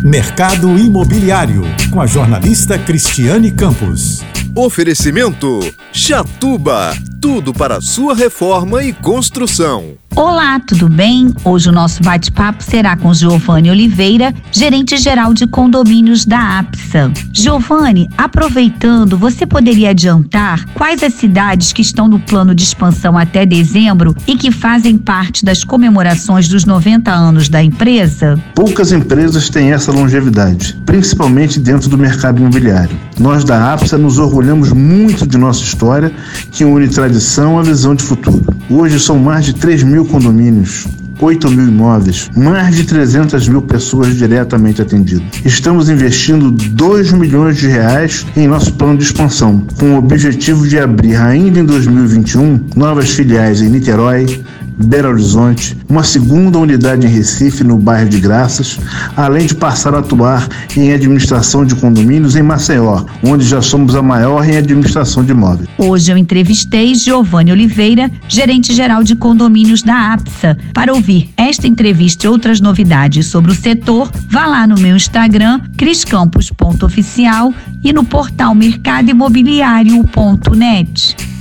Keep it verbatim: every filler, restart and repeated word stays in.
Mercado Imobiliário, com a jornalista Cristiane Campos. Oferecimento Chatuba, tudo para sua reforma e construção. Olá, tudo bem? Hoje o nosso bate-papo será com Giovanni Oliveira, gerente-geral de condomínios da APSA. Giovanni, aproveitando, você poderia adiantar quais as cidades que estão no plano de expansão até dezembro e que fazem parte das comemorações dos noventa anos da empresa? Poucas empresas têm essa longevidade, principalmente dentro do mercado imobiliário. Nós da APSA nos orgulhamos muito de nossa história, que une tradição à visão de futuro. Hoje são mais de três mil condomínios, oito mil imóveis, mais de trezentas mil pessoas diretamente atendidas. Estamos investindo dois milhões de reais em nosso plano de expansão, com o objetivo de abrir ainda em dois mil e vinte e um novas filiais em Niterói, Belo Horizonte, uma segunda unidade em Recife, no bairro de Graças, além de passar a atuar em administração de condomínios em Maceió, onde já somos a maior em administração de imóveis. Hoje eu entrevistei Giovanni Oliveira, gerente-geral de condomínios da APSA. Para ouvir esta entrevista e outras novidades sobre o setor, vá lá no meu Instagram, criscampos ponto oficial, e no portal mercado imobiliário ponto net.